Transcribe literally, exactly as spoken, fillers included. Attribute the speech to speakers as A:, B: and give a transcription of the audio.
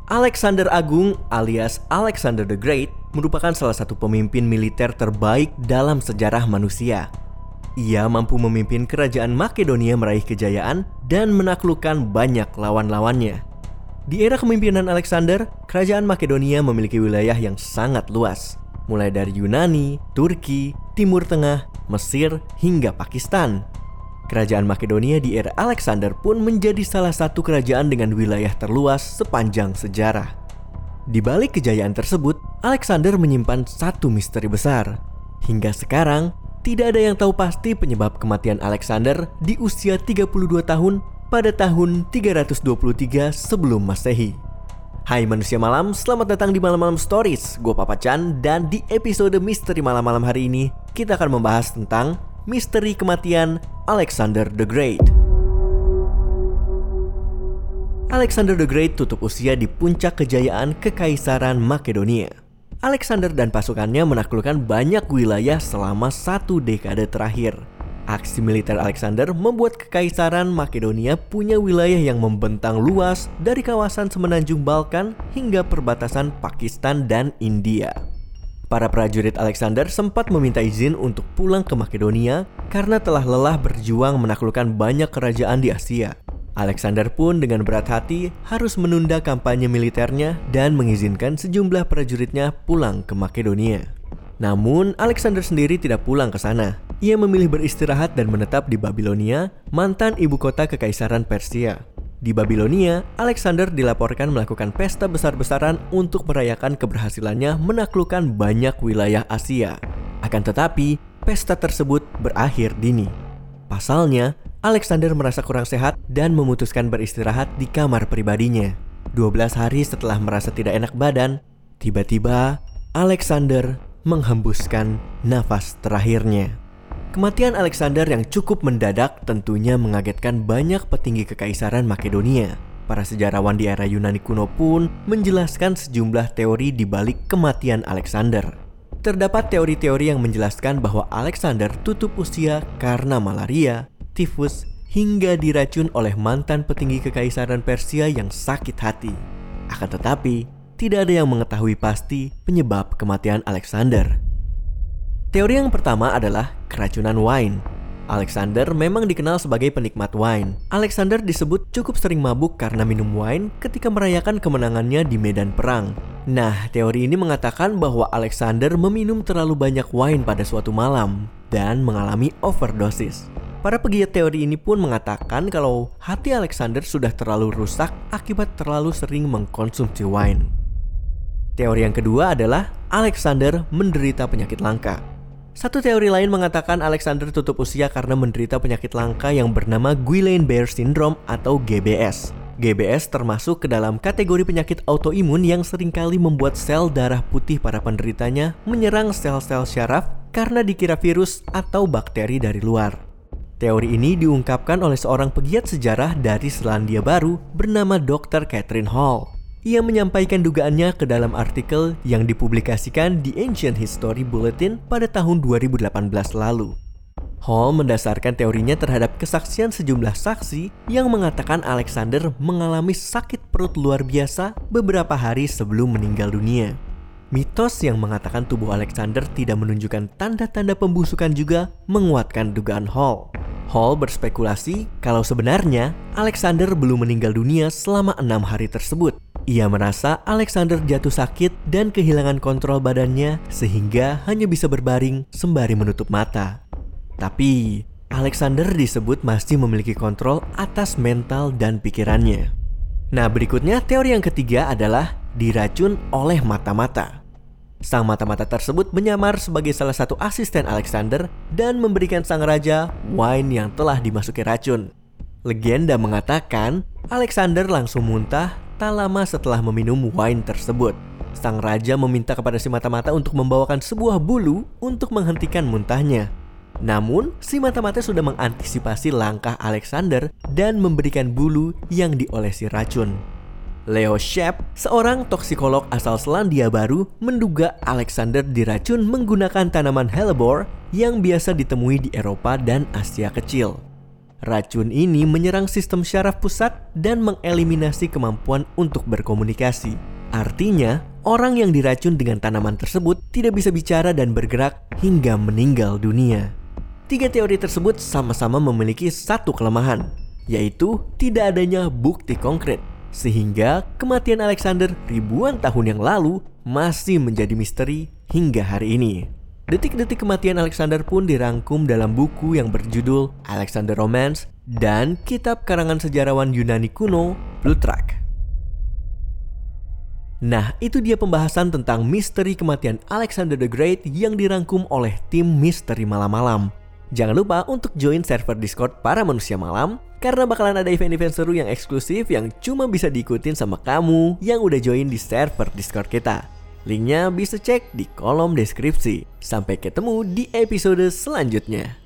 A: Alexander Agung alias Alexander the Great merupakan salah satu pemimpin militer terbaik dalam sejarah manusia. Ia mampu memimpin kerajaan Makedonia meraih kejayaan dan menaklukkan banyak lawan-lawannya. Di era kepemimpinan Alexander, kerajaan Makedonia memiliki wilayah yang sangat luas, mulai dari Yunani, Turki, Timur Tengah, Mesir, hingga Pakistan. Kerajaan Makedonia di era Alexander pun menjadi salah satu kerajaan dengan wilayah terluas sepanjang sejarah. Di balik kejayaan tersebut, Alexander menyimpan satu misteri besar. Hingga sekarang, tidak ada yang tahu pasti penyebab kematian Alexander di usia tiga puluh dua tahun pada tahun tiga ratus dua puluh tiga sebelum Masehi. Hai manusia malam, selamat datang di Malam-Malam Stories. Gue Papa Chan, dan di episode Misteri Malam-Malam hari ini, kita akan membahas tentang misteri kematian Alexander the Great. Alexander the Great tutup usia di puncak kejayaan Kekaisaran Makedonia. Alexander dan pasukannya menaklukkan banyak wilayah selama satu dekade terakhir. Aksi militer Alexander membuat Kekaisaran Makedonia punya wilayah yang membentang luas dari kawasan semenanjung Balkan hingga perbatasan Pakistan dan India. Para prajurit Alexander sempat meminta izin untuk pulang ke Makedonia karena telah lelah berjuang menaklukkan banyak kerajaan di Asia. Alexander pun dengan berat hati harus menunda kampanye militernya dan mengizinkan sejumlah prajuritnya pulang ke Makedonia. Namun, Alexander sendiri tidak pulang ke sana. Ia memilih beristirahat dan menetap di Babilonia, mantan ibu kota Kekaisaran Persia. Di Babilonia, Alexander dilaporkan melakukan pesta besar-besaran untuk merayakan keberhasilannya menaklukkan banyak wilayah Asia. Akan tetapi, pesta tersebut berakhir dini. Pasalnya, Alexander merasa kurang sehat dan memutuskan beristirahat di kamar pribadinya. dua belas hari setelah merasa tidak enak badan, tiba-tiba Alexander menghembuskan nafas terakhirnya. Kematian Alexander yang cukup mendadak tentunya mengagetkan banyak petinggi Kekaisaran Makedonia. Para sejarawan di era Yunani kuno pun menjelaskan sejumlah teori di balik kematian Alexander. Terdapat teori-teori yang menjelaskan bahwa Alexander tutup usia karena malaria, tifus, hingga diracun oleh mantan petinggi Kekaisaran Persia yang sakit hati. Akan tetapi, tidak ada yang mengetahui pasti penyebab kematian Alexander. Teori yang pertama adalah keracunan wine. Alexander memang dikenal sebagai penikmat wine. Alexander disebut cukup sering mabuk karena minum wine ketika merayakan kemenangannya di medan perang. Nah, teori ini mengatakan bahwa Alexander meminum terlalu banyak wine pada suatu malam dan mengalami overdosis. Para pegiat teori ini pun mengatakan kalau hati Alexander sudah terlalu rusak akibat terlalu sering mengkonsumsi wine. Teori yang kedua adalah Alexander menderita penyakit langka. Satu teori lain mengatakan Alexander tutup usia karena menderita penyakit langka yang bernama Guillain-Barré Syndrome atau G B S. G B S termasuk ke dalam kategori penyakit autoimun yang seringkali membuat sel darah putih para penderitanya menyerang sel-sel syaraf karena dikira virus atau bakteri dari luar. Teori ini diungkapkan oleh seorang pegiat sejarah dari Selandia Baru bernama dokter Catherine Hall. Ia menyampaikan dugaannya ke dalam artikel yang dipublikasikan di Ancient History Bulletin pada tahun dua ribu delapan belas lalu. Hall mendasarkan teorinya terhadap kesaksian sejumlah saksi yang mengatakan Alexander mengalami sakit perut luar biasa beberapa hari sebelum meninggal dunia. Mitos yang mengatakan tubuh Alexander tidak menunjukkan tanda-tanda pembusukan juga menguatkan dugaan Hall. Hall berspekulasi kalau sebenarnya Alexander belum meninggal dunia selama enam hari tersebut. Ia merasa Alexander jatuh sakit dan kehilangan kontrol badannya sehingga hanya bisa berbaring sembari menutup mata. Tapi, Alexander disebut masih memiliki kontrol atas mental dan pikirannya. Nah, berikutnya teori yang ketiga adalah diracun oleh mata-mata. Sang mata-mata tersebut menyamar sebagai salah satu asisten Alexander dan memberikan sang raja wine yang telah dimasuki racun. Legenda mengatakan Alexander langsung muntah tak lama setelah meminum wine tersebut. Sang raja meminta kepada si mata-mata untuk membawakan sebuah bulu untuk menghentikan muntahnya. Namun, si mata-mata sudah mengantisipasi langkah Alexander dan memberikan bulu yang diolesi racun. Leo Shep, seorang toksikolog asal Selandia Baru, menduga Alexander diracun menggunakan tanaman hellebore yang biasa ditemui di Eropa dan Asia Kecil. Racun ini menyerang sistem syaraf pusat dan mengeliminasi kemampuan untuk berkomunikasi. Artinya, orang yang diracun dengan tanaman tersebut tidak bisa bicara dan bergerak hingga meninggal dunia. Tiga teori tersebut sama-sama memiliki satu kelemahan, yaitu tidak adanya bukti konkret. Sehingga kematian Alexander ribuan tahun yang lalu masih menjadi misteri hingga hari ini. Detik-detik kematian Alexander pun dirangkum dalam buku yang berjudul Alexander Romance dan kitab karangan sejarawan Yunani kuno Plutarch. Nah, itu dia pembahasan tentang misteri kematian Alexander the Great yang dirangkum oleh tim Misteri Malam-Malam. Jangan lupa untuk join server Discord para manusia malam, karena bakalan ada event-event seru yang eksklusif yang cuma bisa diikutin sama kamu yang udah join di server Discord kita. Linknya bisa cek di kolom deskripsi. Sampai ketemu di episode selanjutnya.